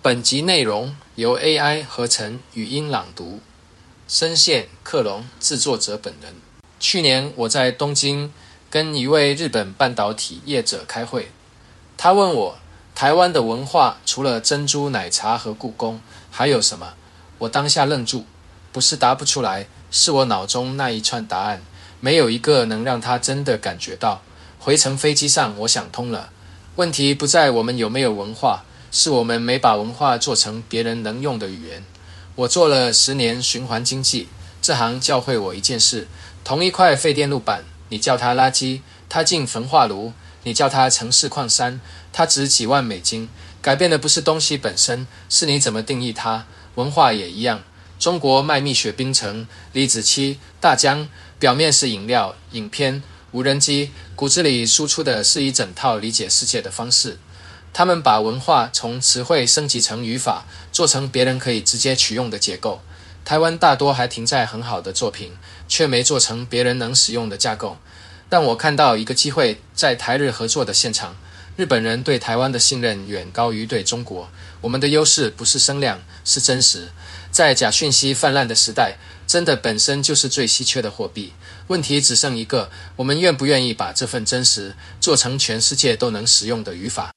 本集内容由 AI 合成语音朗读，声线克隆，制作者本人。去年我在东京跟一位日本半导体业者开会，他问我台湾的文化除了珍珠奶茶和故宫还有什么？我当下愣住，不是答不出来，是我脑中那一串答案没有一个能让他真的感觉到。回程飞机上我想通了，问题不在我们有没有文化，是我们没把文化做成别人能用的语言。我做了10年循环经济，这行教会我一件事，同一块废电路板，你叫它垃圾，它进焚化炉；你叫它城市矿山，它值几万美金。改变的不是东西本身，是你怎么定义它。文化也一样，中国卖蜜雪冰城、李子柒、大疆，表面是饮料、影片、无人机，骨子里输出的是一整套理解世界的方式。他们把文化从词汇升级成语法，做成别人可以直接取用的结构。台湾大多还停在很好的作品，却没做成别人能使用的架构。但我看到一个机会，在台日合作的现场，日本人对台湾的信任远高于对中国。我们的优势不是声量，是真实。在假讯息泛滥的时代，真的本身就是最稀缺的货币。问题只剩一个，我们愿不愿意把这份真实做成全世界都能使用的语法？